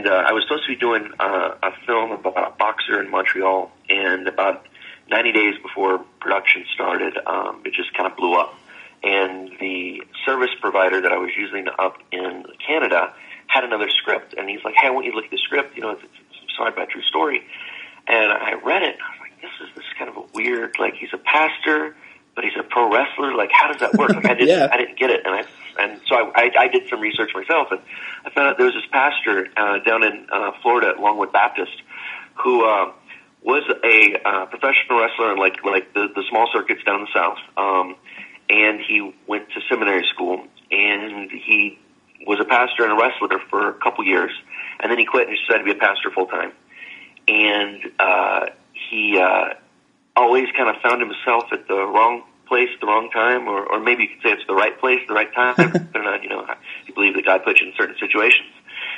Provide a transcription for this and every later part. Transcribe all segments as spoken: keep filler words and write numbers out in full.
uh, I was supposed to be doing uh, a film about a boxer in Montreal, and about ninety days before production started, um, it just kind of blew up. And the service provider that I was using up in Canada had another script, and he's like, "Hey, I want you to look at the script. You know, it's, it's inspired by a true story." And I read it, and I was like, "This is this is kind of a weird. Like, he's a pastor, but he's a pro wrestler. Like, how does that work?" Like, I didn't, yeah. I didn't get it, and I and so I, I, I did some research myself, and I found out there was this pastor uh, down in uh, Florida at Longwood Baptist who uh, was a uh, professional wrestler in like like the, the small circuits down in the South. Um, And he went to seminary school, and he was a pastor and a wrestler for a couple years, and then he quit and decided to be a pastor full time. And uh, he uh, always kind of found himself at the wrong place at the wrong time, or, or maybe you could say it's the right place at the right time. Depending on, you know, you believe that God puts you in certain situations.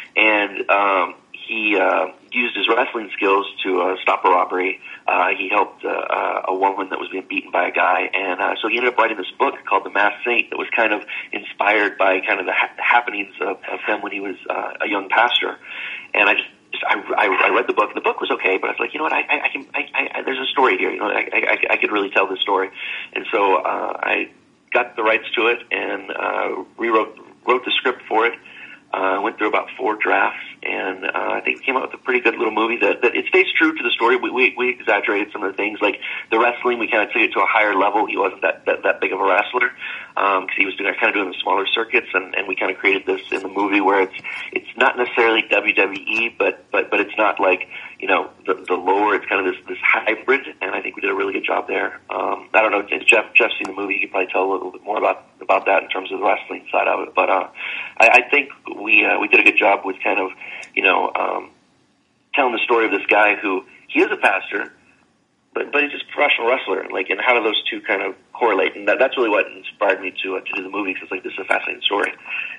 And um, he uh, used his wrestling skills to uh, stop a robbery. Uh, he helped uh, uh, a woman that was being beaten by a guy, and uh, so he ended up writing this book called The Masked Saint that was kind of inspired by kind of the ha- happenings of, of him when he was uh, a young pastor. And I just, just I, I, I read the book. The book was okay, but I was like, you know what, I, I, I can, I, I, there's a story here. You know, I, I, I could really tell this story, and so uh, I got the rights to it and uh, rewrote wrote the script for it. Uh, went through about four drafts, and uh, I think we came out with a pretty good little movie that, that it stays true to the story. We, we, we exaggerated some of the things, like the wrestling. We kind of took it to a higher level. He wasn't that, that, that big of a wrestler because um, he was doing kind of doing the smaller circuits, and, and we kind of created this in the movie where it's it's not necessarily W W E, but but but it's not like, you know, the, the lower. It's kind of this this hybrid, and I think we did a really good job there. Um, I don't know, if Jeff Jeff's seen the movie. He could probably tell a little bit more about about that in terms of the wrestling side of it, but uh, I, I think we uh, we did a good job with kind of, you know, um, telling the story of this guy who he is a pastor, but but he's just a professional wrestler. Like, and how do those two kind of correlate? And that, that's really what inspired me to uh, to do the movie, because like, this is a fascinating story.